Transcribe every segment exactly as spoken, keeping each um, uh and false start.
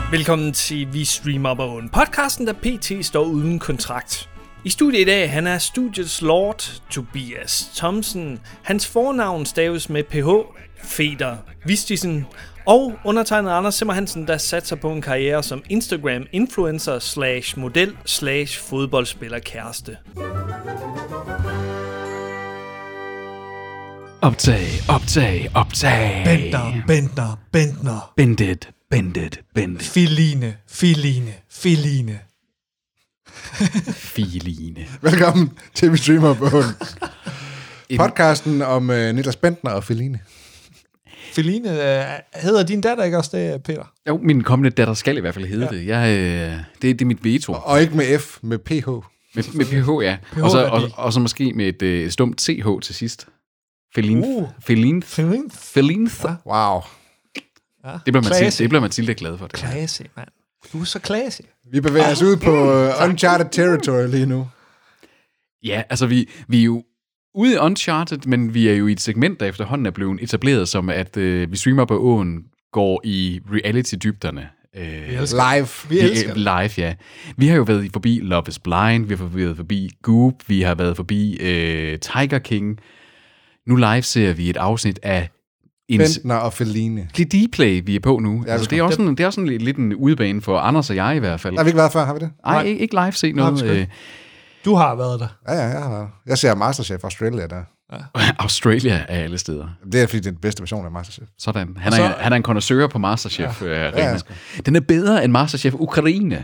Velkommen til Vi Streamer på Åen, podcasten, der pt. står uden kontrakt. I studiet i dag, han er studiets lord, Tobias Thomsen. Hans fornavn staves med ph, Feder Vistisen, og undertegnet Anders Simmer Hansen, der satser på en karriere som Instagram-influencer slash model slash fodboldspiller kæreste. Optag, optag, optag. Bentner, Bentner, Bentner. Bendit, bendit, bendit. Filine, filine, filine. Filine. Velkommen til Vi Streamer på Åen. Podcasten om uh, Niklas Bentner og Filine. Filine, uh, hedder din datter ikke også det, Peter? Jo, min kommende datter skal i hvert fald hedde ja. det. Jeg, øh, det. Det er mit veto. Og, og ikke med F, med P H. Med, med ph, ja. P H og, så, og, og så måske med et øh, stumt T H til sidst. Feline. Uh. Feline. Filine. Feline. Ja. Wow. Ja. Det bliver Mathilde, det bliver Mathilde glad for. Det. Classy, mand. Du er så classy. Vi bevæger os ud på uh, uncharted territory lige nu. Ja, altså vi, vi er jo ude i Uncharted, men vi er jo i et segment, der efterhånden er blevet etableret, som at øh, Vi Streamer på Åen går i reality-dybderne. Øh, Vi elsker. Live. Vi elsker. Live, ja. Vi har jo været forbi Love is Blind, vi har været forbi Goop, vi har været forbi øh, Tiger King. Nu live ser vi et afsnit af en Bentner og Filine. det er D-Play, vi er på nu. Ja, altså, det er også sådan, det er også sådan lidt, lidt en udebane for Anders og jeg i hvert fald. Har vi ikke været før, har vi det? Nej, ikke, ikke live set noget. Nej, øh, Du har været der. Ja, ja, jeg har været. Jeg ser Masterchef Australia der. Australia er alle steder. Det er fordi, det er den bedste version af Masterchef. Sådan. Han så- er, han er en connoisseur på Masterchef. Ja. Øh, Ja, ja, Den er bedre end Masterchef Ukraine.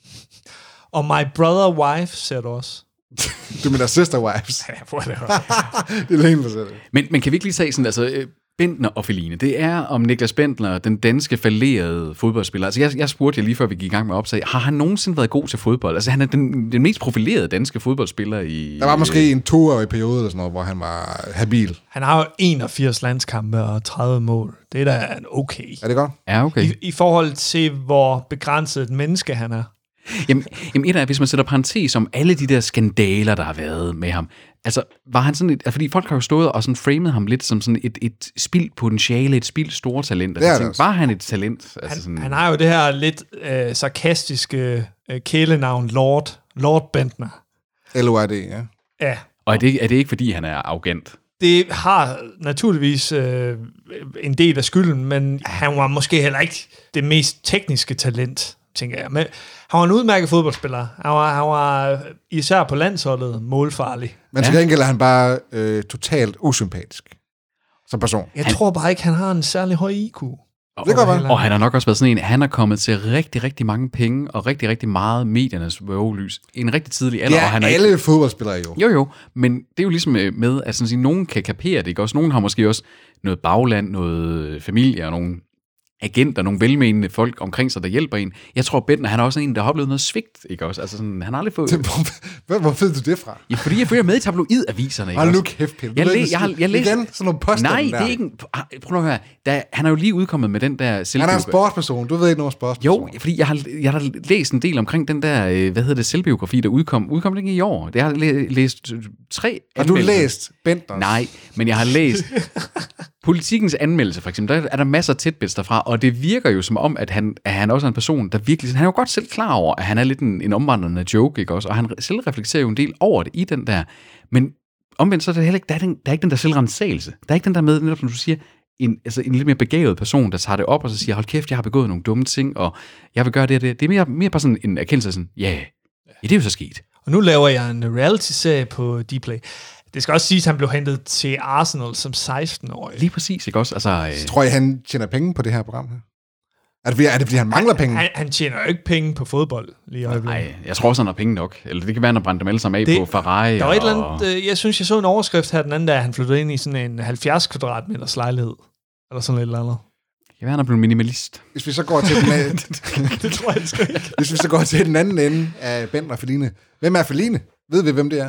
Og My Brother Wife ser du også. Du mener Sister Wives. Ja, hvor er det Det er lige for sig. Men, men kan vi ikke lige sige sådan, altså øh, Bentner og Filine, det er om Niklas Bentner, den danske fallerede fodboldspiller. Altså jeg, jeg spurgte jer lige før vi gik i gang med opsag, har han nogensinde været god til fodbold? Altså han er den, den mest profilerede danske fodboldspiller i... Der var måske en toårig periode, eller sådan noget, hvor han var habil. Han har jo enogfirs landskampe og tredive mål. Det er da okay. Er det godt? Ja, okay. I, I forhold til, hvor begrænset et menneske han er. Jamen, jamen et af, hvis man sætter parentes om alle de der skandaler, der har været med ham. Altså, var han sådan et... Altså, fordi folk har jo stået og sådan framet ham lidt som sådan et, et spildt potentiale, et spildt store talent. Det er Altså, det tænkte, var han et talent? Altså, Han, sådan, han har jo det her lidt øh, sarkastiske øh, kælenavn, Lord, Lord Bentner. L O R D, ja. Ja, Og er det, er det ikke, fordi han er arrogant? det har naturligvis øh, en del af skylden, men han var måske heller ikke det mest tekniske talent, tænker jeg. Men han var en udmærket fodboldspiller. Han var, han var især på landsholdet målfarlig. Men til Ja. gengæld er han bare øh, totalt usympatisk som person. Jeg Han- tror bare ikke, han har en særlig høj I Q. Og, Det kan godt være. og han har nok også været sådan en, han er kommet til rigtig, rigtig mange penge, og rigtig, rigtig meget mediernes vågelys. I en rigtig tidlig alder, Det er og han er alle ikke... fodboldspillere jo. Jo, jo, men det er jo ligesom øh, med, at sådan at sige, nogen kan kapere det, ikke også? Nogen har måske også noget bagland, noget familie og nogle agenter, nogle velmenende folk omkring sig, der hjælper en. Jeg tror, Bentner, han er også en, der har oplevet noget svigt, ikke også? Altså sådan, han har aldrig fået... Hvor, hvor ved du det fra? Ja, fordi jeg følger med i tabloidaviserne, ikke Hold nu også? kæft, Pelle. Jeg, Du ved læ- ikke, jeg, har, jeg læste... Igen, sådan nogle påstande Nej, der. det er ikke... en- Prøv nu at høre. Der, han er jo lige udkommet med den der Han er en selvbiografi. sportsperson. Du ved ikke noget om sportsperson. Jo, fordi jeg har, jeg har læst en del omkring den der, øh, hvad hedder det, selvbiografi, der udkom. Udkom det ikke i år? Det har jeg læ- læst øh, tre Har du anmeldelser. læst Bentners? Nej, men jeg har læst Politikens anmeldelse, for eksempel. Der er der masser af tidbits derfra, og det virker jo som om, at han, at han også er en person, der virkelig... Han er jo godt selv klar over, at han er lidt en, en omvandrende joke, ikke også? Og han selv reflekterer jo en del over det i den der. Men omvendt, så er det heller ikke... Der er, den, der er ikke den der selvrensagelse. Der er ikke den der med, netop som du siger, en, altså en lidt mere begavet person, der tager det op og så siger, hold kæft, jeg har begået nogle dumme ting, og jeg vil gøre det og det. Det er mere, mere bare sådan en erkendelse af sådan, ja, yeah, ja, det er jo så sket. Og nu laver jeg en reality-serie på Dplay. Det skal også siges, at han blev hentet til Arsenal som seksten-årig. Lige præcis, ikke også? Altså, øh, Tror I, han tjener penge på det her program her? Er det, fordi- er det fordi, han mangler penge? Han, han tjener jo ikke penge på fodbold lige i øjeblikket. nej, jeg tror også, han har penge nok. Eller det kan være, han har brændt dem alle sammen af Det- på Ferrari. Der var et eller og... andet, øh, jeg synes, jeg så en overskrift her den anden dag, han flyttede ind i sådan en halvfjerds kvadratmeters lejlighed. Eller sådan et eller andet. Det kan være, han er blevet minimalist. Hvis vi så går til den, anden- Det tror jeg sgu ikke. hvis vi så går til den anden ende af Bentner og Filine. Hvem er Filine? Ved vi, hvem det er?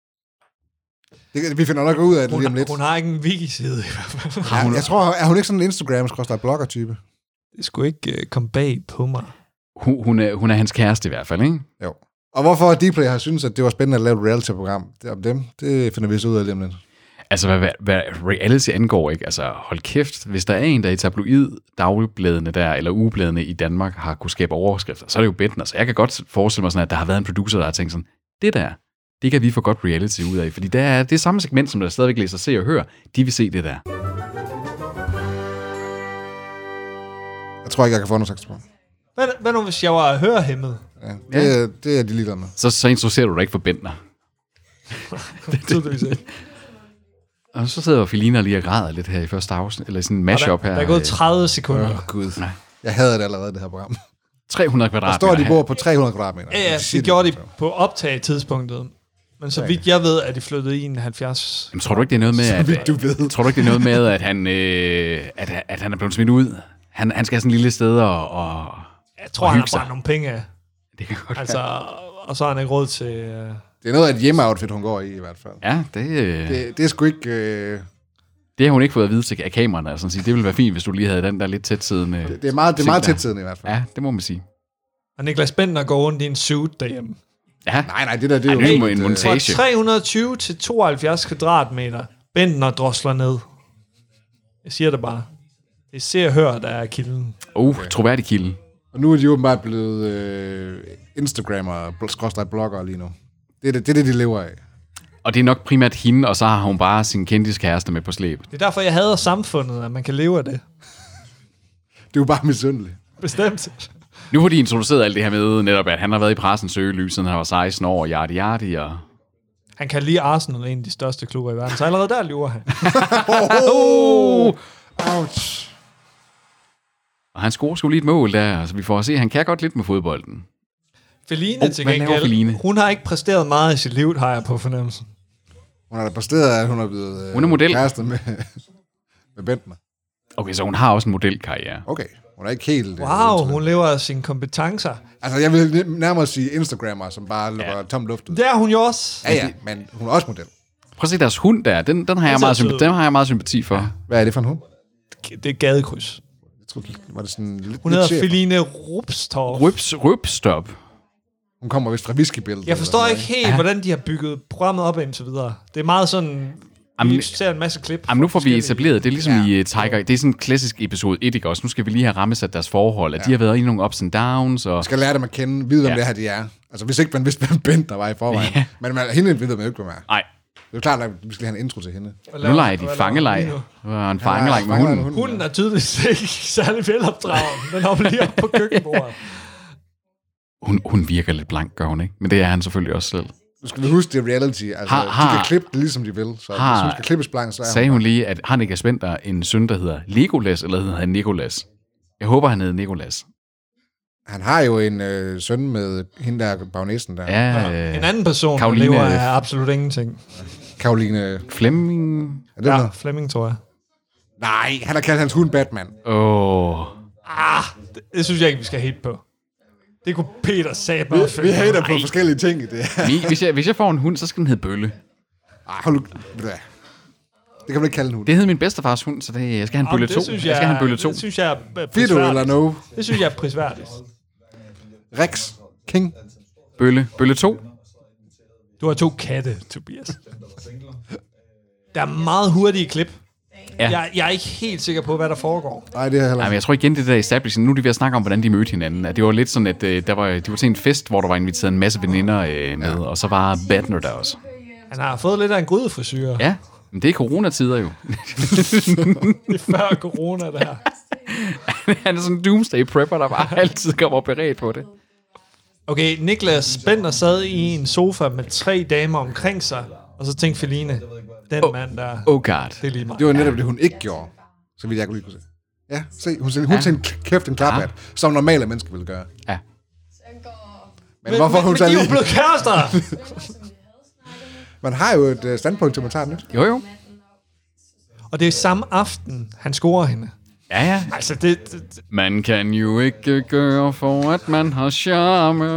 Det, vi finder nok ud af det lige om Hun, lidt. hun har ikke en wiki-side i hvert fald. Ja, jeg tror, er hun ikke sådan en Instagram-blogger-type? Det skulle ikke uh, komme bag på mig. Hun, hun, er, hun er hans kæreste i hvert fald, ikke? Jo. Og hvorfor Dplay har syntes, at det var spændende at lave et reality-program det om dem, det finder vi så ud af lige om lidt. Altså, hvad, hvad, hvad reality angår, ikke? Altså, hold kæft. Hvis der er en, der i tabloid dagbladene der, eller ugebladene i Danmark, har kunne skabe overskrifter, så er det jo Bentner. Så jeg kan godt forestille mig sådan, at der har været en producer, der har tænkt sådan, det der, det kan vi få godt reality ud af. Fordi det er det samme segment, som der stadigvæk læser, se og hører. De vil se det der. Jeg tror ikke, jeg kan få noget sagt på. Hvad, hvad nu, hvis jeg var hørehæmmet? Ja, det, ja. Er, det er de ligeglade med. Så, så interesserer du dig ikke for Bentner. Tydeligvis ikke. Og så sidder Felina lige og græder lidt her i første afsnit, eller sådan en mashup her. Der er gået tredive sekunder. Åh, Gud. Nej. Jeg hader det allerede, det her program. tre hundrede kvadratmeter. Der står, de bor på tre hundrede kvadratmeter. Ja, ja, det gjorde de på optagetidspunktet. Men så vidt jeg ved, at de flyttede i en halvfjerds. Jamen, tror du ikke, det er noget med, at, vidt du ved. Tror du ikke, det er noget med, at han, øh, at, at han er blevet smidt ud? Han, han skal have sådan et lille sted og, og jeg tror, og han har sig. bare nogle penge af. Det kan godt altså, og så har han ikke råd til... Øh... Det er noget af et hjemmeoutfit, hun går i i hvert fald. Ja, det... Øh... Det, det er sgu ikke... Øh... Det har hun ikke fået at vide til af kameraerne. Altså, sige. Det ville være fint, hvis du lige havde den der lidt tætsiddende... Det, det er meget, det er meget tætsiddende i hvert fald. Ja, det må man sige. Og Niklas Bentner går rundt i en suit derhjemme. Ja. Nej, nej, det der, det er Ej, jo... Hey, en montage. Fra tre hundrede og tyve til tooghalvfjerds kvadratmeter. Bentner drosler ned. Jeg siger det bare. Det ser og hører, der er kilden. Uh, okay. Troværdig kilde. Og nu er de jo bare blevet øh, Instagrammer, skråstreg blogger lige nu. Det er det, det er det, de lever af. Og det er nok primært hende, og så har hun bare sin kendis kæreste med på slæb. Det er derfor, jeg hader samfundet, at man kan leve af det. Det er jo bare misundeligt. Bestemt. Nu har de introduceret alt det her med, netop at han har været i pressens søgelys, siden han var seksten år, og yadi yadi, og... Han kan lide Arsenal, en af de største klubber i verden, så allerede der lever han. oh! Ouch. Og han scorer sgu lige et mål der, så vi får at se, at han kan godt lidt med fodbolden. Feline oh, til gengæld, Feline? Hun har ikke præsteret meget i sit liv, har jeg på fornemmelsen. Hun har da præsteret, at hun er blevet øh, hun er model. kæreste med, med Bentner. Okay, så hun har også en modelkarriere. Okay, hun er ikke helt... Wow, hun lever af sine kompetencer. Altså, jeg vil nærmere sige Instagrammer, som bare lukker ja. tom luft ud. Det er hun jo også. Ja, ja, men hun er også model. Prøv at se deres hund der, den, den, har, jeg meget sympati, den har jeg meget sympati for. Ja. Hvad er det for en hund? Det er gadekryds. Jeg tror, var det sådan lidt... Hun hedder Feline Rupstorff. Rups, Rupstop. Hun kommer vist fra whiskybilledet. Jeg forstår ikke helt, ja. hvordan de har bygget programmet op og så videre. Det er meget sådan... Vi ser en masse klip. Jamen, nu får vi etableret, det er ligesom ja. i uh, Tiger, det er sådan en klassisk episode et, ikke også? Nu skal vi lige have rammesat deres forhold, at ja. de har været i nogle ups and downs. Og... Vi skal lære dem at kende, vide, hvem ja. det her de er. Altså, hvis ikke man vidste, hvem Bent der var i forvejen. Ja. Men man, hende ved man jo ikke, hvem er. Nej. Det er jo klart, at vi skal have en intro til hende. Nu leger de fangelej. Det var en fangelej med hunden. hunden. Hunden er tydeligvis ikke særlig velopdraget. Den hopper lige op på køkkenbordet. Hun, hun virker lidt blank, gør hun ikke? Men det er han selvfølgelig også selv. Nu skal vi huske, det er reality. Altså, har, har, de kan klippe det, ligesom de vil. Så har, hvis hun skal klippes blank, så er sagde hun, hun lige, at han ikke er spændt der en søn, der hedder Legolas, eller hedder han Nikolas? Jeg håber, han hedder Nikolas. Han har jo en øh, søn med hende der bagnæsen der. Ja, øh, en anden person, Karoline, der lever af absolut ingenting. Karoline... Flemming... Er det ja, noget? Flemming, tror jeg. Nej, han har kaldt hans hund Batman. Åh. Oh. Ah, det, det synes jeg ikke, vi skal hate på. Det kunne Peter sige bare. Vi, vi hater på forskellige ting i det. hvis, jeg, hvis jeg får en hund, så skal den hedde Bølle. Ej, hold nu. Det kan man ikke kalde en hund. Det hed min bedstefars hund, så det, jeg skal have en Bølle to. Jeg, jeg skal have en Bølle to. Det synes jeg er prisværdigt. Fido eller no? Det synes jeg er prisværdigt. Rex. King. Bølle. Bølle to. Du har to katte, Tobias. Der er meget hurtige klip. Ja. Jeg, jeg er ikke helt sikker på, hvad der foregår. Nej, det er heller. Nej, men jeg tror igen, det der establishing, nu er de ved at snakke om, hvordan de mødte hinanden. At det var lidt sådan, at øh, der var, de var til en fest, hvor der var inviteret en masse veninder øh, med, ja. og så var Bentner der også. Han har fået lidt af en grydefrisyr. Ja, men det er coronatider jo. Det er før corona, det her. Han er sådan en doomsday prepper, der bare altid kommer beredt på det. Okay, Niklas Bentner sad i en sofa med tre damer omkring sig, og så tænkte Feline, den oh, mand der... Oh god. Det er lige meget. Det var netop det, hun ikke gjorde, så vidt jeg kunne lige kunne se. Ja, se, hun, hun ja. tænkte kæft en klaphat, ja. som normale mennesker ville gøre. Ja. Men, men hvorfor men, hun men så de lige... er jo blevet kærester! Man har jo et standpunkt til, man tager nyt. Jo, jo. Og det er samme aften, han scorer hende. Ja, ja. Altså, det, det... Man kan jo ikke gøre for, at man har charme.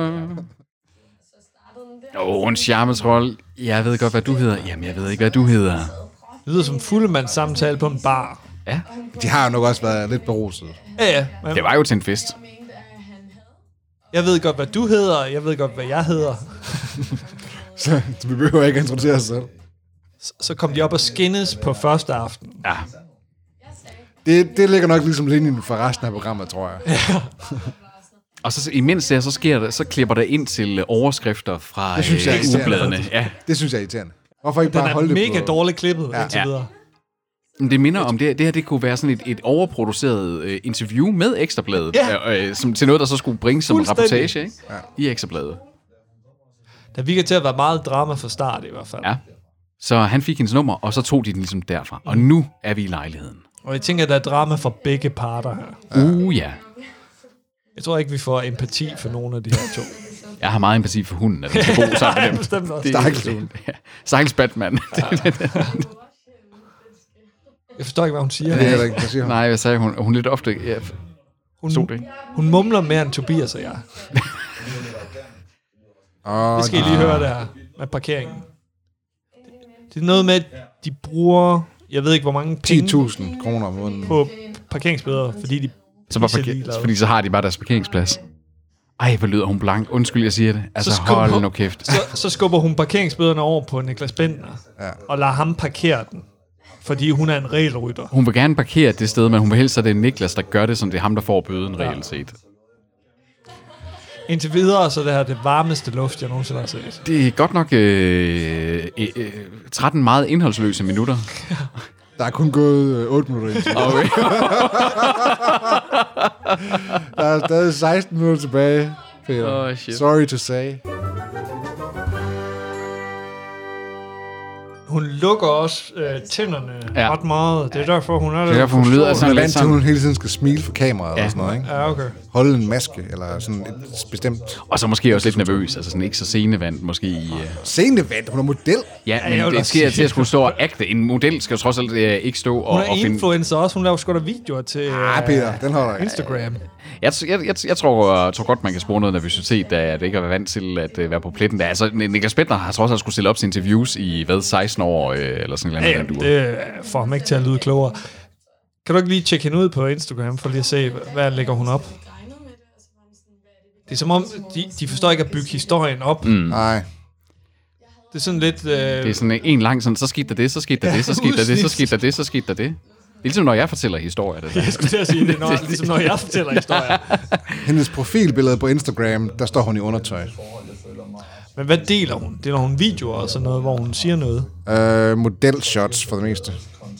Åh, oh, en charmetrol. Jeg ved godt, hvad du hedder. Jamen, jeg ved ikke, hvad du hedder. Det lyder som fuldmands samtale på en bar. Ja. De har jo nok også været lidt beruset. Ja, ja. Men... Det var jo til en fest. Jeg ved godt, hvad du hedder. Jeg ved godt, hvad jeg hedder. Så vi behøver ikke introducere os selv. Så, så kom de op og skinnes på første aften. Ja. Det, det ligger nok ligesom linjen for resten af programmet, tror jeg. Ja. Og så imens det, så sker det, så klipper der ind til overskrifter fra det synes jeg er øh, ugebladene. Ja. Det synes jeg er irriterende. Hvorfor ikke bare Den er holde det mega på... dårligt klippet, Ja. indtil videre. Men det minder om, det, det her det kunne være sådan et, et overproduceret øh, interview med Ekstrabladet, Ja. øh, som, til noget, der så skulle bringe som Fuldstændig. rapportage ikke? Ja. I Ekstrabladet. Der virker til at være meget drama fra start, i hvert fald. Ja. Så han fik hendes nummer, og så tog de den ligesom derfra. Og nu er vi i lejligheden. Og jeg tænker, at der er drama for begge parter her. Uh, ja. Jeg tror ikke, vi får empati for nogen af de her to. Jeg har meget empati for hunden, at den skal bo sammen med dem. Bestemt også. Stakkels hund. Ja. Stakkels Batman. Jeg forstår ikke, hvad hun siger. Det er heller ikke, hvad siger hun? Nej, jeg sagde, hun, hun lidt ofte... Ja, Hun, så det ikke. hun mumler mere end Tobias og jeg. Oh, Det skal I lige høre der med parkeringen. Det er noget med, at de bruger, jeg ved ikke, hvor mange ti penge tusind kroner om måneden. på parkeringsbøder, fordi de Så bare pisser parker, ligeglade. fordi så har de bare deres parkeringsplads. Ej, hvor lyder hun blank. Undskyld, jeg siger det. Altså, Så skubber hold hun- nu kæft. så, så skubber hun parkeringsbøderne over på Niklas Bentner, Ja. og lader ham parkere den, fordi hun er en regelrytter. Hun vil gerne parkere det sted, men hun vil helst, at det er Niklas, der gør det, som det er ham, der får bøden reelt set. Indtil videre, så det her det varmeste luft, jeg nogensinde har set. Det er godt nok øh, øh, tretten meget indholdsløse minutter. Der er kun gået øh, otte minutter indtil. Okay. Der er stadig seksten minutter tilbage, Peter. Oh, shit. Sorry to say. Hun lukker også øh, tænderne Ja. ja. ret meget. Det er derfor, hun er Det er derfor, hun lyder Hun sådan er lidt vant til, at sådan. hun hele tiden skal smile for kameraet Ja. og sådan noget, ikke? Ja, okay. Holde en maske, eller sådan et bestemt... Og så måske også lidt nervøs, altså sådan ikke så scenevant måske i... Uh... Scenevant, hun er model. Ja, jeg vil men det også sker sige- til at skulle stå og agte. En model skal jo trods alt uh, ikke stå og, Hun er og finde... influencer også. Hun laver sgu da videoer til Ah, øh, Peter, den holder ikke. Instagram. Jeg, jeg, jeg, jeg tror, jeg tror godt, man kan spore noget nervøsitet, da jeg ikke er vant til at uh, være på pletten. Der, altså, Niklas Bentner har trods alt skulle stille op til interviews i, hvad, seksten år, øh, eller sådan en eller Ja, anden. det får ham ikke til at lyde klogere. Kan du ikke lige tjekke hende ud på Instagram, for lige at se, hvad lægger hun op? Det er som om, de, de forstår ikke at bygge historien op. Mm. Nej. Det er sådan lidt... Øh, Det er sådan en lang sådan, så skete der det, så skete der det, så skete der det, så skete der det, så skete der det. Det er ligesom, når jeg fortæller historier. Det der. jeg skulle til at sige det, når, ligesom når jeg fortæller historier. Hendes profilbillede på Instagram, der står hun i undertøj. Men hvad deler hun? Deler hun videoer og sådan noget, hvor hun siger noget? Øh, modelshots for det meste.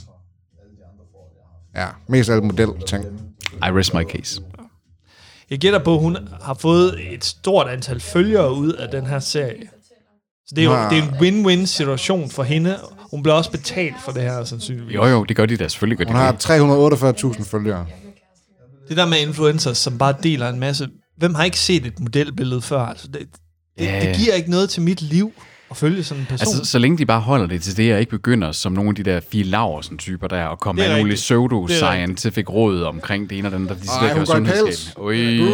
Ja, mest af alt model-ting. I rest my case. Jeg gætter på, at hun har fået et stort antal følgere ud af den her serie. Så det er jo Ah. det er en win-win situation for hende. Hun bliver også betalt for det her, sandsynligvis. Jo jo, det gør de da. Selvfølgelig gør de Hun har det. tre hundrede og otteogfyrre tusind følgere. Det der med influencers, som bare deler en masse... Hvem har ikke set et modelbillede før? Altså, det, det, Ja. det giver ikke noget til mit liv at følge sådan en person. Altså, så længe de bare holder det til det, og ikke begynder som nogle af de der Fie Laursen-typer der, og komme Det er med nogle rigtigt. pseudo-scientific råd omkring det ene og den, der de Ej, hun går i pels. Ui.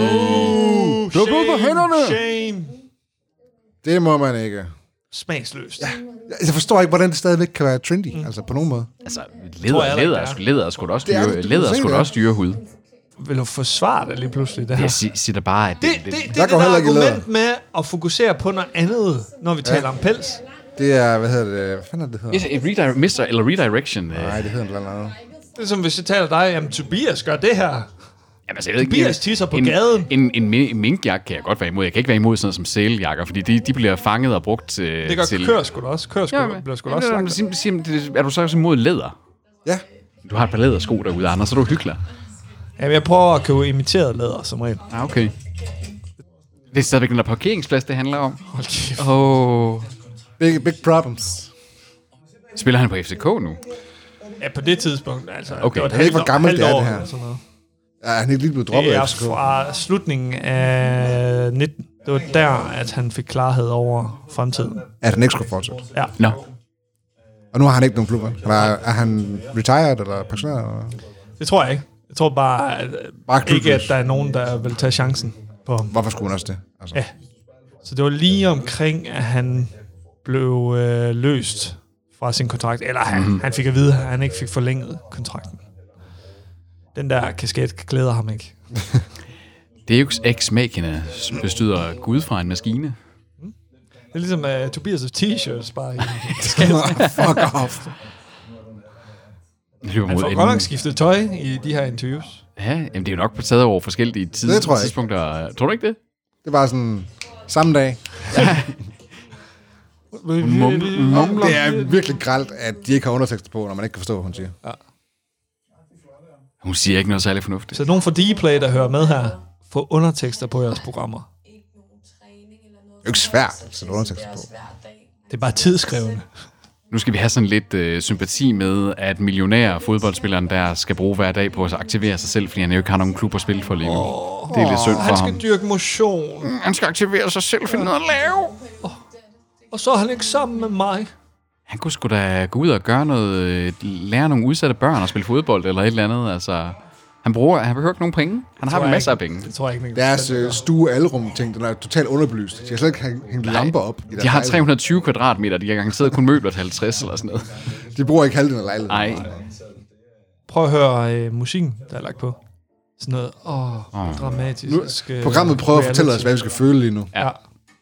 Uh, Du er gået på hænderne! Shame! Det må man ikke. Smagsløst. Ja. Jeg forstår ikke, hvordan det stadigvæk kan være trendy, mm. altså på nogen måde. Altså, Tror jeg leder, heller ikke, leder, det er. er sgu- leder er sgu da også Det er dyre, det, du leder er kan se sgu da det. også dyrehud. Vil du forsvare det lige pludselig, det her? Jeg si- siger da bare, at det, Det, det, det, det Der er det går der heller ikke i argument med at fokusere på noget andet, når vi taler om pels. Det er, hvad hedder det, hvad fanden er det, det hedder? Yes, redirect, mister eller redirection. øh, Nej, det hedder noget andet. Det er som hvis jeg taler dig, jamen Tobias gør det her. Jamen, altså, jeg ved ikke, Tobias tisser på en, gaden. En, en, en minkjakke kan jeg godt være imod. Jeg kan ikke være imod sådan noget som sælejakker, fordi de, de bliver fanget og brugt til... Det gør til kører sgu da også. Kører sgu, Ja, ja, bliver sgu da men- også men- slagtet. sim- sim- det- Er du så også imod læder? Ja, Du har et par lædersko derude, Anders, så er du hyggelig. Jamen, jeg prøver at købe imiteret læder, som regel. Ah, okay. Det er stadigvæk den der parkeringsplads, det handler om. Hold kæft. Åh. Oh. big, big problems. Spiller han på F C K nu? Ja, på det tidspunkt, altså. Okay. Det var et Jeg ved ikke, hvor halvt- gammelt det er, halvt år det her. eller sådan noget. Ja, han er ikke lige blevet droppet Det er af F C K. fra slutningen af nitten. Det var der, at han fik klarhed over fremtiden. At han ikke skulle fortsætte. Ja. Nå. Og nu har han ikke nogen klubber. Eller er han retired eller pensioneret? Eller? Det tror jeg ikke. Jeg tror bare, at, Bare ikke, at klubløs. der er nogen, der vil tage chancen på ham. Hvorfor skulle han også det? Altså. Ja. Så det var lige omkring, at han blev øh, løst fra sin kontrakt. Eller han, mm. han fik at vide, at han ikke fik forlænget kontrakten. Den der kasket glæder ham ikke. Deus ex machina bestyder Gud fra en maskine. er ligesom uh, Tobias' t-shirts bare i Fuck off. Han får godt nok skiftet tøj i de her interviews. Ja, jamen det er jo nok taget over forskellige tid- Det tror jeg tidspunkter. Tror du ikke det? Det var sådan samme dag. Mumler. Det er virkelig grelt, at de ikke har undertekster på, når man ikke kan forstå, hvad hun siger. Ja. Hun siger ikke noget særligt fornuftigt. Så nogen fra Dplay, der hører med her, får undertekster på jeres programmer. Det er jo ikke svært at sætte undertekster på. Det er bare tidskrævende. Nu skal vi have sådan lidt øh, sympati med, at millionær fodboldspilleren der skal bruge hver dag på at aktivere sig selv, fordi han jo ikke har nogen klub at spille for lige nu. Oh, det er lidt synd for han skal ham. dyrke motion. Han skal aktivere sig selv, finde noget at lave. Oh. Og så er han ikke sammen med mig. Han kunne sgu da gå ud og gøre noget, lære nogle udsatte børn at spille fodbold eller et eller andet. Altså, han bruger, han behøver ikke nogen penge. Han har masser af penge. Det tror jeg ikke. Deres øh, stue alrum ting, den er totalt underbelyst. De har slet ikke hængt lamper op. I de har tre hundrede og tyve kvadratmeter. De har garanteret kun møbler til halvtreds eller sådan noget. De bruger ikke halvdelen af lejligheden. Nej. Prøv at høre øh, musikken, der er lagt på. Sådan noget, åh, oh, dramatisk. Nu, programmet prøver at fortælle os, hvad vi skal føle lige nu. Ja.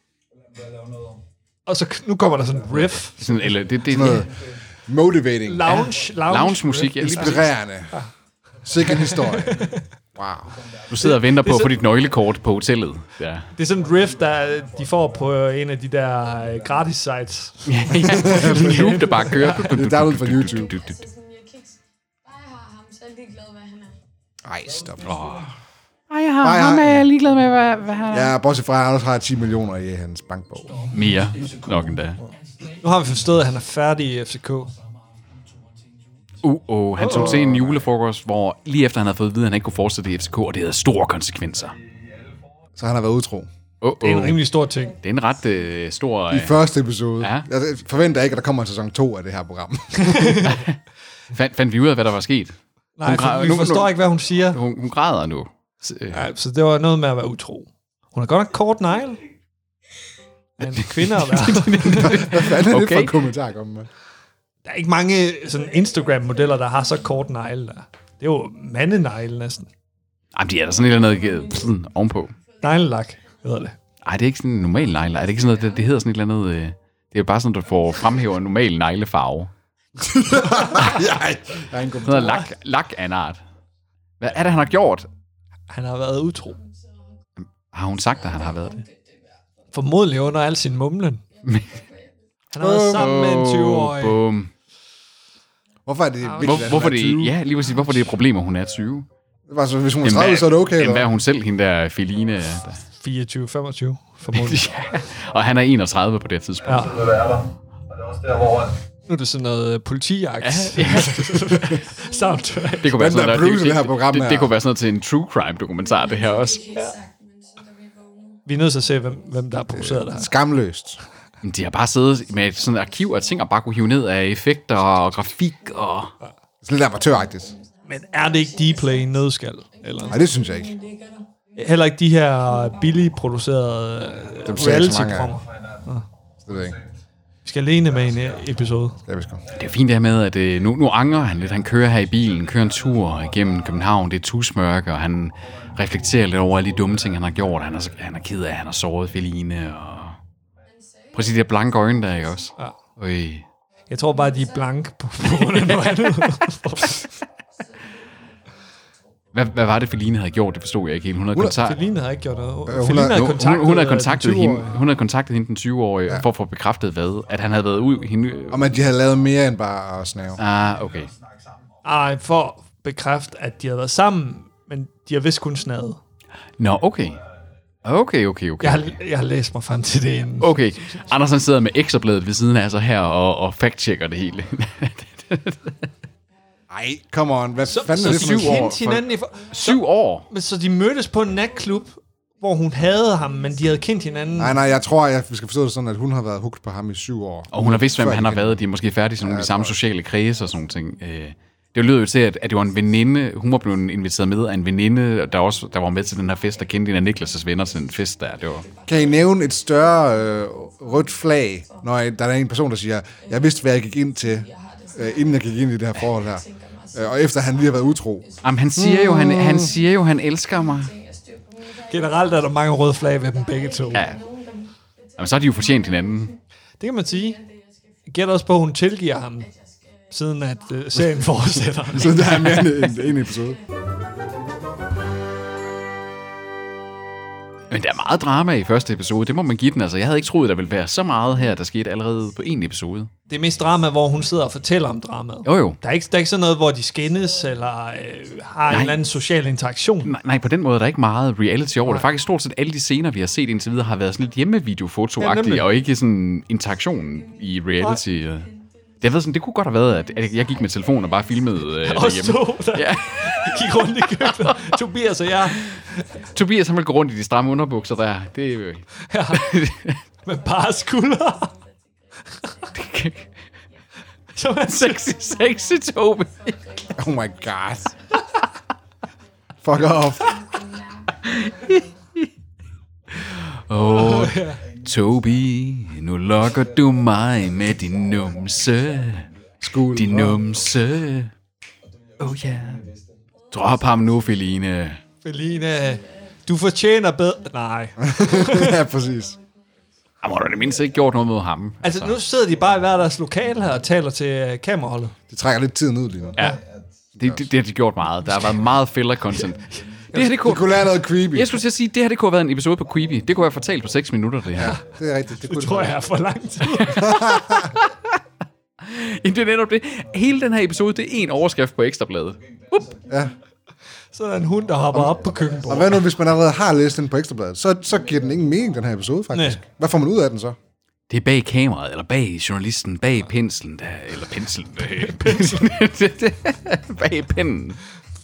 Og så nu kommer der sådan en riff. Sådan, eller det, det, noget motivating. Lounge, ja. lounge, lounge musik. Ja, inspirerende. Ja. Sikker historie. Wow. Du sidder og venter på at få dit nøglekort på hotellet. Ja. Det er sådan en riff, der de får på en af de der gratis sites. Ja, en loop, der bare kører. Det er downloadet fra YouTube. Ej, stop. Oh. Ej, jeg har ham er jeg ligeglad med, hvad, hvad han er. Ja, bortset fra, at han også har ti millioner i hans bankbog. Mere nok endda. Nu har vi forstået, at han er færdig i F C K. Uh, uh, han tog til en julefrokost, hvor lige efter han havde fået at vide, at han ikke kunne fortsætte i F C K, og det havde store konsekvenser. Så han har været utro. Uh, uh. Det er en rimelig stor ting. Det er en ret uh, stor... I første episode. Ja. Jeg forventer ikke, at der kommer en sæson to af det her program. Fand, fandt vi ud af, hvad der var sket? Nej, hun græder, vi nu, forstår nu, ikke, hvad hun siger. Hun, hun græder nu. Så, ja, så det var noget med at være utro. Hun har godt nok kort negl. Men kvinder at være. Hvad fanden er det for en kommentar at komme med? Der er ikke mange sådan Instagram-modeller, der har så kort negl der. Det er jo mandenegl næsten. Jamen, de er der sådan et eller andet sådan, ovenpå. Neglelak, hedder det. Ej, det er ikke sådan en normal negle. Er det ikke sådan noget, det, det hedder sådan et eller andet... Øh, det er bare sådan, at du får fremhæver en normal neglefarve. Nej, der er en kommentar. Noget lak, lak af en art. Hvad er det, han har gjort? Han har været utro. Har hun sagt, at han har været det? Formodentlig under al sin mumlen. Han har været sammen med en tyve-årig. Bum. Hvorfor er det vigtigt, Hvor, hvorfor det, ja, lige præcis, hvorfor det er et problem, at hun er tyve? Altså, hvis hun er tredive, så er det okay, eller? Hvad er hun selv, hende der Feline? fireogtyve femogtyve, formodentlig. Ja. Og han er enogtredive på det tidspunkt. Ja. Nu er det sådan noget politijagt. Ja, ja. Soundtrack. Det kunne være sådan der, noget, det, det, her program det, her. det kunne være sådan noget til en true crime dokumentar, det her også. Ja. Vi er nødt til at se, hvem, hvem der har produceret det her. Skamløst. De har bare siddet med sådan et arkiv af ting, og bare kunne hive ned af effekter og grafik og... Det er lidt amatøragtigt. Men er det ikke Dplay i nødskal? Eller? Nej, det synes jeg ikke. Heller ikke de her billigt producerede reality-programmer. Det ved jeg ikke. Vi skal alene med en episode. Ja, vi skal. Det er fint det her med, at øh, nu, nu angrer han lidt. Han kører her i bilen, kører en tur igennem København. Det er tusmørke, og han reflekterer lidt over alle de dumme ting, han har gjort. Han er, han er ked af, at han har såret Feline. Og... Prøv at sige de der blanke øjne der, ikke også? Ja. Øj. Jeg tror bare, de er blanke på grund af noget andet. Hvad, hvad var det, Feline havde gjort? Det forstod jeg ikke helt. Hun havde, kontak- Feline havde ikke gjort noget. Øh, hun, Feline havde kontaktet, hun, hun havde kontaktet hende. Hun havde kontaktet hende den tyve-årige, ja. for at få bekræftet hvad? At han havde været ud... Hende... Og at de havde lavet mere end bare at snave. Ah, okay. Ej, for at bekræfte, at de havde været sammen, men de har vist kun snadet. Nå, okay. Okay, okay, okay. Jeg har, jeg har læst mig frem til det inden. Okay. Andersen sidder med ekstrabladet ved siden af sig her og, og fact-checker det hele. Ej, come on. Hvad så, fanden så, er det så for de år? hinanden i for... Syv år? Så, så de mødtes på en natklub, hvor hun havde ham, men de havde kendt hinanden. Nej, nej, jeg tror, jeg skal forstå det sådan, at hun har været hooked på ham i syv år. Og hun har vidst, hvem han har været. De er måske færdige som nogle af de samme sociale kredse og sådan ting. Det lød jo til, at det var en veninde. Hun var blevet inviteret med af en veninde, der også der var med til den her fest, der kendte en af Niklas' venner til den fest der. Det var... Kan I nævne et større øh, rødt flag, når der er en person, der siger, jeg vidste, hvad jeg gik ind til, øh, inden jeg gik ind i det her forhold her. Øh, og efter han lige har været utro. Jamen, han siger jo, han, han siger jo, han elsker mig. Generelt er der mange røde flag ved dem begge to. Ja. Jamen, så har de jo fortjent hinanden. Det kan man sige. Jeg gætter også på, at hun tilgiver ham, siden at uh, serien fortsætter. Så der er mere end en episode. Men der er meget drama i første episode, det må man give den. Altså, jeg havde ikke troet, der ville være så meget her, der skete allerede på en episode. Det er mest drama, hvor hun sidder og fortæller om dramaet. Jo, jo. Der er ikke, der er ikke sådan noget, hvor de skændes, eller øh, har Nej. en eller anden social interaktion. Nej, nej, på den måde er der ikke meget reality over det. Faktisk stort set alle de scener, vi har set indtil videre, har været sådan lidt hjemmevideofotoagtige, ja, og ikke sådan interaktion i reality. Nej. Det, ved sådan, det kunne godt have været, at jeg gik med telefon og bare filmede øh, derhjemme. Også to, der ja. gik rundt i køkkenet. Tobias og jeg. Tobias, han vil gå rundt i de stramme underbukser der. Det er øh... ja. Med bare skuldre. Som en sexy, sexy Tobi. Oh my god. Fuck off. Åh, oh, Tobi, nu lokker du mig med din numse. Skål. Din numse. Oh yeah. Drop ham nu, Feline. Feline, du fortjener bedre. Nej. Ja, præcis. Han må da det mindst ikke gjort noget mod ham. Altså, altså, nu sidder de bare i hver deres lokale her og taler til uh, kameraholdet. Det trækker lidt tiden ud lige nu. Ja, det, det, det har de gjort meget. Der har været meget filler-content. Det, her, det, kunne, det kunne lære noget creepy. Jeg skulle til at sige, det her det kunne have været en episode på Creepy. Det kunne være fortalt på seks minutter, det her. Ja, det er rigtigt. Det, det tror jeg er for lang tid. Det er netop det. Hele den her episode, det er en overskrift på Ekstrabladet. Up. Ja. Så er der en hund, der hopper op på køkkenbordet. Og hvad nu, hvis man allerede har læst den på Ekstrabladet? Så, så giver den ingen mening, den her episode, faktisk. Nej. Hvad får man ud af den så? Det er bag kameraet, eller bag journalisten, bag penslen, der, eller penslen, bag, penslen, bag pennen.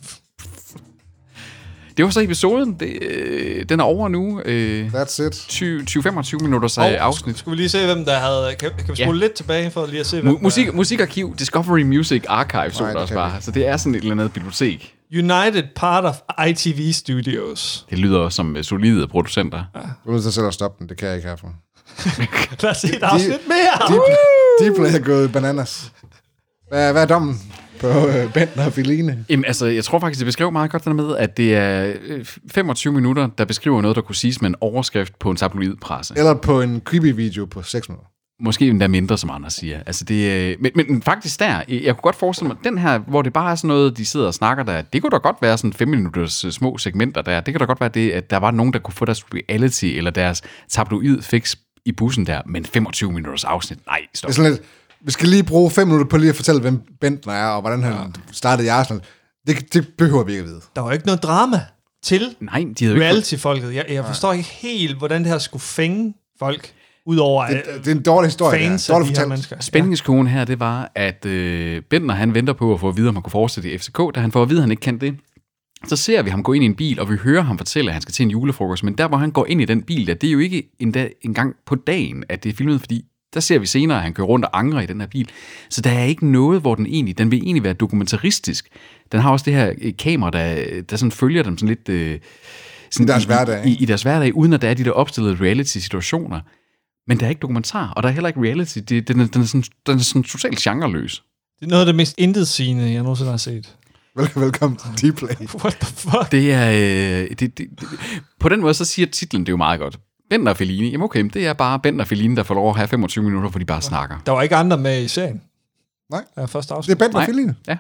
Det var så episoden. Det, øh, den er over nu. Øh, That's it. tyve til femogtyve minutters oh, afsnit. Skal vi lige se, hvem der havde... Kan, kan vi spole ja. lidt tilbage for lige at se, hvem Mu- musik, Musikarkiv, Discovery Music Archive, så Nej, det også bare. Vi. Så det er sådan et eller andet bibliotek. United Part of I T V Studios. Det lyder som uh, solide producenter. Ja. Du er nødt til selv at stoppe den. Det kan jeg ikke herfra. Lad os se et afsnit mere. Deep, Deep er gået bananas. Hvad, hvad er dommen på øh, Bentner og Feline? Jamen, altså, jeg tror faktisk, det beskriver meget godt den med, at det er femogtyve minutter, der beskriver noget, der kunne siges med en overskrift på en tabloidpresse. Eller på en creepy-video på seks minutter. Måske endda mindre, som andre siger. Altså det, men, men faktisk der, jeg kunne godt forestille mig, den her, hvor det bare er sådan noget, de sidder og snakker der, det kunne da godt være sådan fem minutters små segmenter der. Det kan da godt være det, at der var nogen, der kunne få deres reality eller deres tabloid fix i bussen der, men femogtyve minutters afsnit, nej, stop. Det er sådan lidt, vi skal lige bruge fem minutter på lige at fortælle, hvem Bentner er, og hvordan han ja. startede i Arsenal. Det, det behøver vi ikke at vide. Der var ikke noget drama til nej, de havde reality-folket. Jeg, jeg forstår ikke helt, hvordan det her skulle fænge folk. Udover det, det er en dårlig historie. Fans af de her mennesker. Spændingskogen her, det var, at øh, Bentner, han venter på at få at vide, om han kunne fortsætte i F C K. Da han får at vide, at han ikke kan det, så ser vi ham gå ind i en bil, og vi hører ham fortælle, at han skal til en julefrokost. Men der, hvor han går ind i den bil, der, det er jo ikke endda en gang på dagen, at det er filmet, fordi der ser vi senere, at han kører rundt og angrer i den her bil. Så der er ikke noget, hvor den egentlig, den vil egentlig være dokumentaristisk. Den har også det her kamera, der, der sådan følger dem sådan lidt øh, sådan I deres hverdag, i, i, i deres hverdag, uden at der er de der opstillede reality-situationer. Men der er ikke dokumentar, og der er heller ikke reality. Det, den, er, den, er sådan, den er sådan totalt genreløs. Det er noget af det mest intetsigende, jeg nogensinde har set. Vel, velkommen til Dplay. What the fuck? Det er... Øh, det, det, det, på den måde, så siger titlen det jo meget godt. Bentner og Feline. Jamen okay, det er bare Bentner og Feline, der får lov at have femogtyve minutter, hvor de bare ja. snakker. Der var ikke andre med i serien. Nej. Ja, første afsnit. Det er Bentner og Feline. Ja.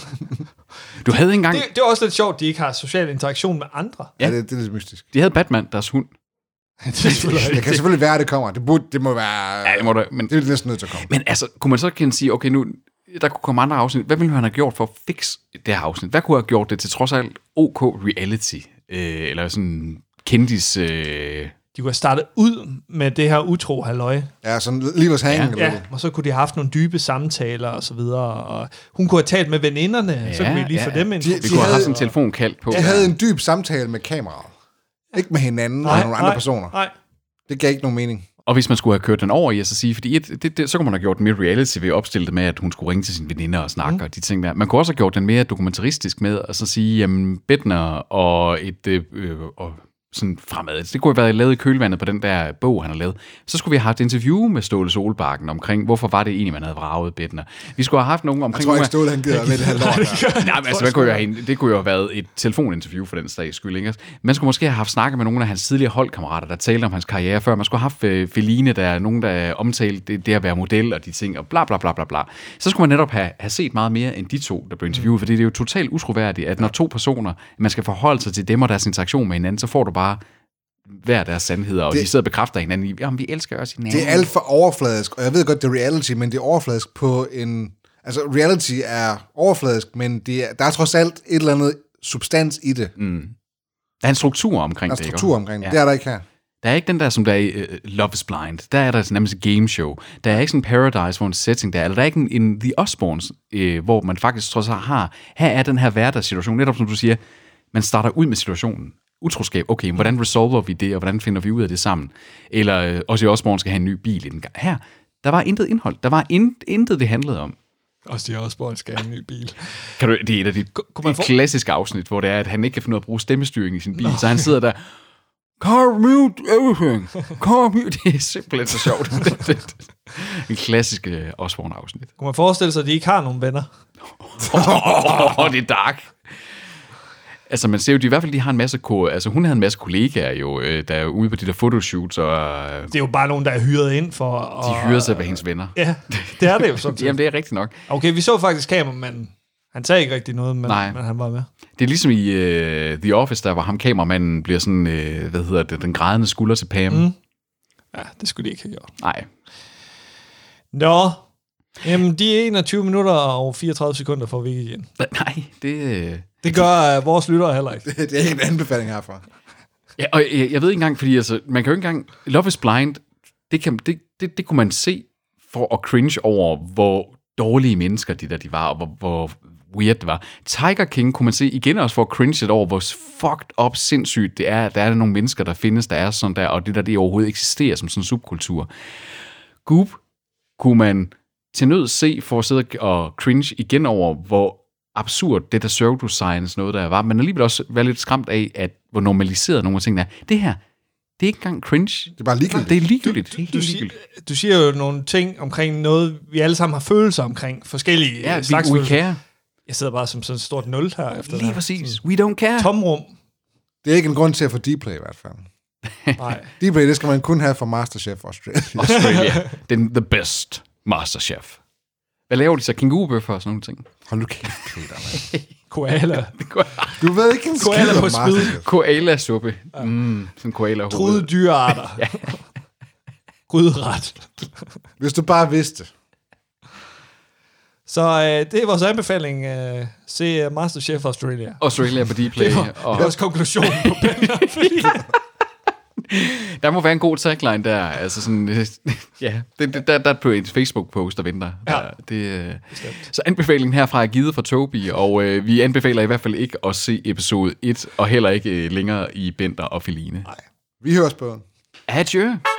Du havde ikke engang... Det, det er også lidt sjovt, at de ikke har social interaktion med andre. Ja, ja det, det er lidt mystisk. De havde Batman, deres hund. det, det kan selvfølgelig være, at det kommer. Det, burde, det må være... Ja, det må da, men, det er næsten nødt til at komme. Men altså, kunne man så kan sige, okay, nu... Der kunne komme andre afsnit. Hvad ville han have gjort for at fikse det her afsnit? Hvad kunne have gjort det til trods af alt OK reality? Øh, eller sådan kendis... Øh... De kunne have startet ud med det her utro halløj. Ja, sådan lige was hanging. Ja, ja, og så kunne de have haft nogle dybe samtaler og så videre. Og hun kunne have talt med veninderne, ja, så kunne vi lige ja, få dem ind. De, de vi kunne have haft en telefonkaldt på. Jeg havde en dyb samtale med kameraet. Ikke med hinanden nej, og nogle andre nej, personer. Nej. Det gav ikke nogen mening. Og hvis man skulle have kørt den over i at så sige, fordi et, det, det, så kunne man have gjort den mere reality ved at opstille det med, at hun skulle ringe til sine veninder og snakke, mm. og de ting der. Man kunne også have gjort den mere dokumentaristisk med at så sige, jamen Bentner og et, øh, og sådan fremad. Det kunne have været lavet i kølvandet på den der bog, han har lavet. Så skulle vi have haft et interview med Ståle Solbakken omkring, hvorfor var det egentlig, man havde vraget Bettner. Vi skulle have haft nogen omkring... Jeg tror ikke, Ståle han gider med det her lort. Nej, men altså, hvad kunne jeg have, det kunne jo have været et telefoninterview for den sags skyld, ikke? Man skulle måske have haft snakket med nogle af hans tidligere holdkammerater, der talte om hans karriere før. Man skulle have haft uh, Feline, der er nogen, der omtalte det, det at være model og de ting, og bla bla bla bla bla. Så skulle man netop have, have set meget mere end de to, der blev interviewet, mm. fordi det er jo totalt utroværdigt, at når to personer, man skal forholde sig til dem og deres interaktion med hinanden, så får du bare hver deres sandheder, og det, de sidder og bekræfter hinanden i, jamen vi elsker også hinanden. Det er alt for overfladisk, og jeg ved godt, det er reality, men det er overfladisk på en... Altså, reality er overfladisk, men det er, der er trods alt et eller andet substans i det. Mm. Der er en struktur omkring det, Der er en struktur omkring det, ja. Det er der ikke her. Der er ikke den der, som der er i uh, Love is Blind. Der er der nærmest et gameshow. Der er ikke sådan en Paradise, hvor en setting der er. Eller der er ikke en, en The Osbournes, øh, hvor man faktisk trods alt har, her er den her hverdagssituation, netop som du siger, man starter ud med situationen. Utroskab, okay, hvordan resolver vi det, og hvordan finder vi ud af det sammen? Eller øh, også i Osbourne skal have en ny bil i den gang. Her, der var intet indhold. Der var in, intet, det handlede om. Også de Osbourne skal have en ny bil. Kan du, det er et af de, de klassiske afsnit, hvor det er, at han ikke kan finde ud af at bruge stemmestyring i sin bil, Nå. Så han sidder der, car mute everything, car mute, det er simpelthen så sjovt. En klassisk uh, Osbourne-afsnit. Kunne man forestille sig, at de ikke har nogen venner? Åh, oh, det er dark. Altså, man ser jo, de i hvert fald, de har en masse, ko- altså hun havde en masse kollegaer jo, øh, der er ude på de der fotoshoots, og... Øh, det er jo bare nogen, der er hyret ind for... Og, de hyrer sig ved hendes venner. Ja, det er det jo sådan. Jamen, det er rigtigt nok. Okay, vi så faktisk kameramanden. Han sagde ikke rigtig noget, men, men han var med. Det er ligesom i uh, The Office, der hvor ham kameramanden bliver sådan, uh, hvad hedder det, den grædende skulder til Pam. Mm. Ja, det skulle de ikke have gjort. Nej. Nå, jamen, de er enogtyve minutter og fireogtredive sekunder for vi igen. Nej, det... Det gør uh, vores lyttere heller ikke. Det, det er en anbefaling herfra. Ja, og jeg, jeg ved ikke engang, fordi altså, man kan jo ikke engang... Love is Blind, det, kan, det, det, det kunne man se for at cringe over, hvor dårlige mennesker de der de var, og hvor, hvor weird det var. Tiger King kunne man se igen også for at cringe lidt over, hvor fucked up sindssygt det er, at der er nogle mennesker, der findes, der er sådan der, og det der det overhovedet eksisterer som sådan en subkultur. Goop kunne man til nød se for at sidde og cringe igen over, hvor absurd det der pseudoscience noget der var, men alligevel også være lidt skræmt af, at hvor normaliseret nogle af tingene er. Det her, det er ikke engang cringe. Det er bare ligegyldigt. Det er ligegyldigt. Du, du, du, siger, du siger jo nogle ting omkring noget, vi alle sammen har følelser omkring. Forskellige ja, slags we følelser. Care. Jeg sidder bare som sådan et stort nul her efter Lige præcis. We don't care. Tomrum. Det er ikke en grund til at få Dplay i hvert fald. Nej. Dplay, det skal man kun have for MasterChef Australia. Australia. Den the best MasterChef. Hvad laver de så? Kængurubøffer og sådan nogle ting? Hold nu kæft, Peter. Koala. Du ved ikke en koala skid på om spyd. Koala-suppe. Mm, sådan koala-hoved. Truede dyrearter. Ja. Gryderet. Hvis du bare vidste. Så øh, det er vores anbefaling. Øh, se uh, MasterChef Australia. Australia på Dplay. Det var og... vores konklusion på Bettner. Der må være en god tagline der. Altså sådan, ja, det, det, der, der er på en Facebook-post, der venter. Ja. Der, det, så anbefalingen herfra er givet fra Toby, og øh, vi anbefaler i hvert fald ikke at se episode et, og heller ikke øh, længere i Bender og Feline. Nej. Vi høres på. Adieu.